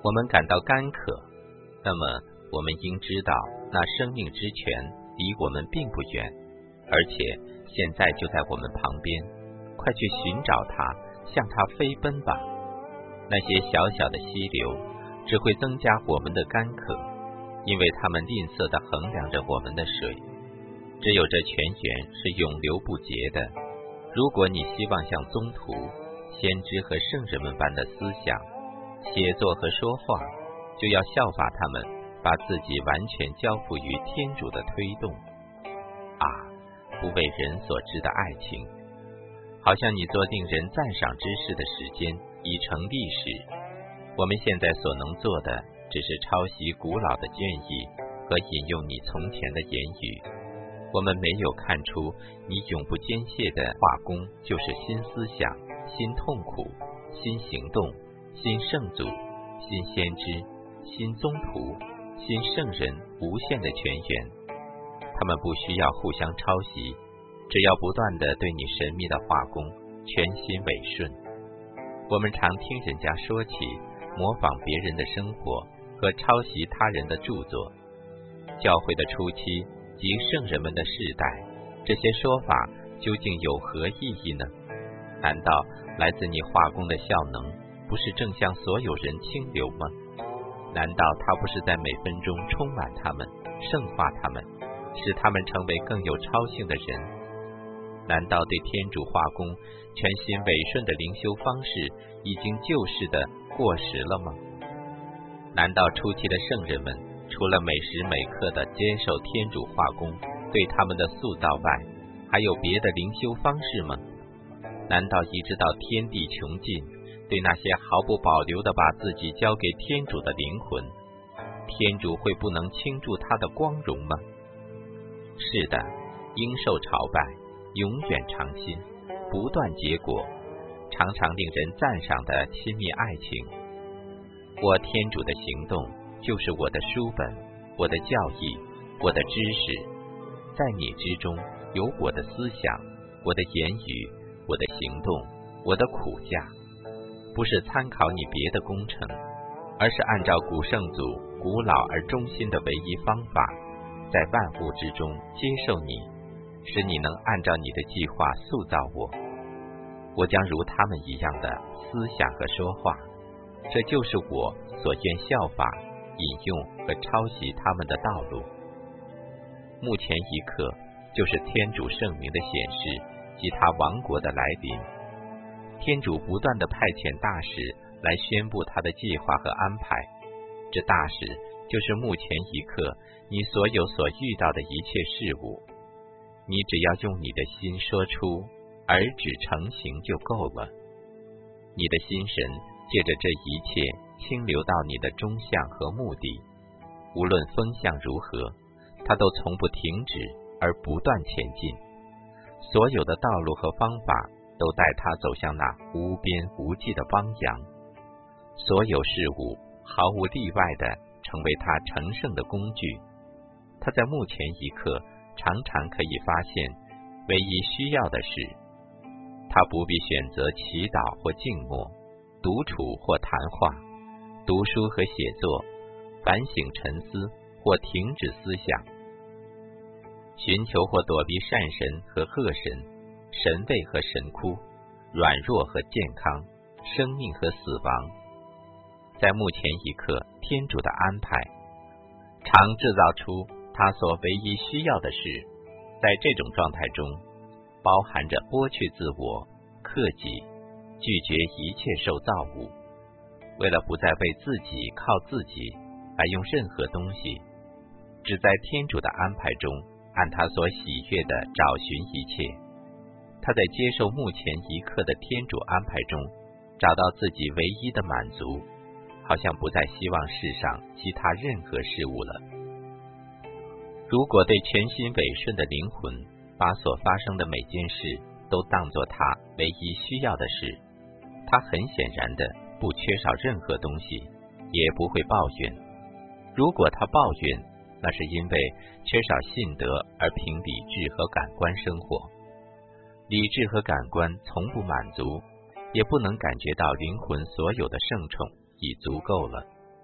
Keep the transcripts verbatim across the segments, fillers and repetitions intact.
我们感到干渴，那么我们应知道那生命之泉离我们并不远，而且现在就在我们旁边，快去寻找它，向它飞奔吧。那些小小的溪流只会增加我们的干渴，因为它们吝啬地衡量着我们的水。只有这泉源是永流不竭的。如果你希望像宗徒、先知和圣人们般的思想、写作和说话，就要效法他们，把自己完全交付于天主的推动。啊，不为人所知的爱情，好像你做令人赞赏之事的时间已成历史。我们现在所能做的，只是抄袭古老的建议和引用你从前的言语。我们没有看出你永不间歇的化工就是新思想、新痛苦、新行动、新圣祖、新先知、新宗徒、新圣人无限的泉源。他们不需要互相抄袭，只要不断地对你神秘的化工全心委顺。我们常听人家说起模仿别人的生活和抄袭他人的著作。教会的初期及圣人们的世代，这些说法究竟有何意义呢？难道来自你化工的效能不是正向所有人倾流吗？难道它不是在每分钟充满他们，圣化他们，使他们成为更有超性的人？难道对天主化工全心委顺的灵修方式已经旧式的过时了吗？难道初期的圣人们除了每时每刻的接受天主化工对他们的塑造外，还有别的灵修方式吗？难道一直到天地穷尽，对那些毫不保留地把自己交给天主的灵魂，天主会不能倾注他的光荣吗？是的，应受朝拜，永远长新，不断结果，常常令人赞赏的亲密爱情。我天主的行动就是我的书本，我的教义，我的知识，在你之中有我的思想，我的言语，我的行动，我的苦架，不是参考你别的工程，而是按照古圣祖古老而忠心的唯一方法，在万物之中接受你，使你能按照你的计划塑造我。我将如他们一样的思想和说话，这就是我所愿效法、引用和抄袭他们的道路。目前一刻就是天主圣名的显示及他王国的来临。天主不断地派遣大使来宣布他的计划和安排，这大使就是目前一刻你所有所遇到的一切事物。你只要用你的心说出，而只成形就够了。你的心神借着这一切倾流到你的中向和目的，无论风向如何，它都从不停止而不断前进。所有的道路和方法都带它走向那无边无际的汪洋。所有事物毫无例外地成为它成圣的工具。它在目前一刻常常可以发现唯一需要的是，他不必选择祈祷或静默，独处或谈话，读书和写作，反省沉思或停止思想，寻求或躲避善神和恶神，神位和神枯，软弱和健康，生命和死亡。在目前一刻天主的安排，常制造出他所唯一需要的事。在这种状态中，包含着剥去自我、克己，拒绝一切受造物，为了不再为自己靠自己来用任何东西，只在天主的安排中按他所喜悦的找寻一切。他在接受目前一刻的天主安排中找到自己唯一的满足，好像不再希望世上其他任何事物了。如果对全心委顺的灵魂把所发生的每件事都当作他唯一需要的事，他很显然的不缺少任何东西，也不会抱怨。如果他抱怨，那是因为缺少信德而凭理智和感官生活。理智和感官从不满足，也不能感觉到灵魂所有的圣宠已足够了。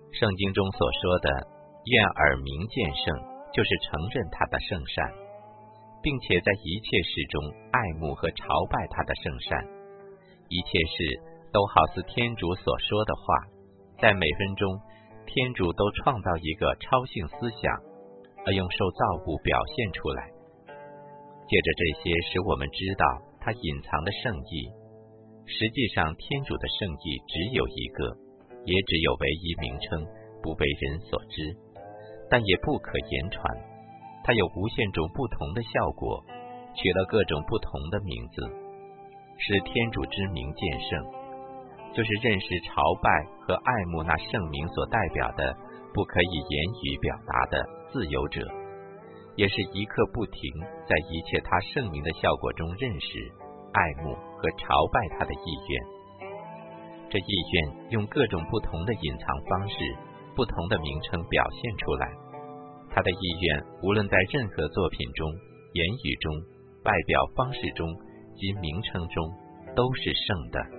圣经中所说的愿耳明见圣，就是承认他的圣善，并且在一切事中爱慕和朝拜他的圣善。一切事都好似天主所说的话，在每分钟天主都创造一个超性思想，而用受造物表现出来。借着这些使我们知道他隐藏的圣意。实际上天主的圣意只有一个，也只有唯一名称，不被人所知，但也不可言传。它有无限种不同的效果，取了各种不同的名字，使天主之名见圣，就是认识朝拜和爱慕那圣名所代表的不可以言语表达的自由者，也是一刻不停在一切他圣名的效果中认识、爱慕和朝拜他的意愿。这意愿用各种不同的隐藏方式、不同的名称表现出来。他的意愿无论在任何作品中、言语中、外表方式中及名称中，都是圣的。